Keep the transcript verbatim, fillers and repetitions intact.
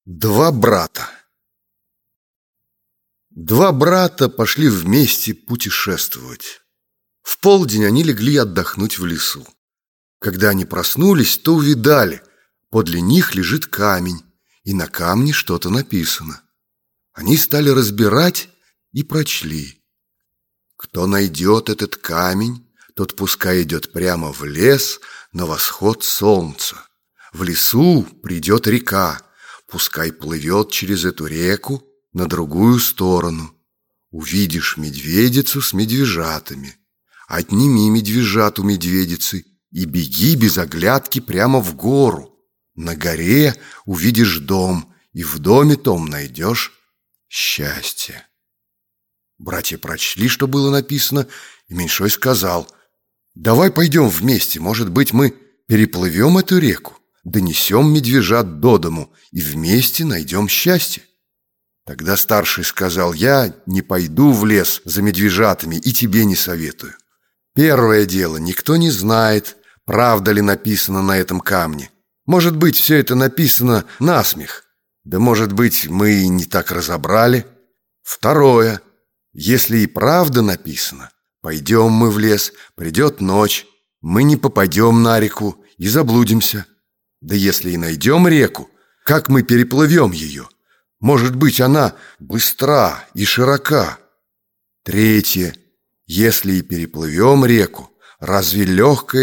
Два брата. Два брата пошли вместе путешествовать. В полдень они легли отдохнуть в лесу. Когда они проснулись, то увидали, подле них лежит камень, и на камне что-то написано. Они стали разбирать и прочли: «Кто найдет этот камень, тот пускай идет прямо в лес на восход солнца. В лесу придет река, пускай плывет через эту реку на другую сторону. Увидишь медведицу с медвежатами. Отними медвежат у медведицы и беги без оглядки прямо в гору. На горе увидишь дом, и в доме том найдешь счастье». Братья прочли, что было написано, и меньшой сказал: «Давай пойдем вместе, может быть, мы переплывем эту реку, донесем медвежат до дому и вместе найдем счастье». Тогда старший сказал: «Я не пойду в лес за медвежатами и тебе не советую. Первое дело, никто не знает, правда ли написано на этом камне. Может быть, все это написано насмех, да, может быть, мы и не так разобрали. Второе, если и правда написано, пойдем мы в лес, придет ночь, мы не попадем на реку и заблудимся. Да если и найдем реку, как мы переплывем ее? Может быть, она быстра и широка. Третье, если и переплывем реку, разве легкая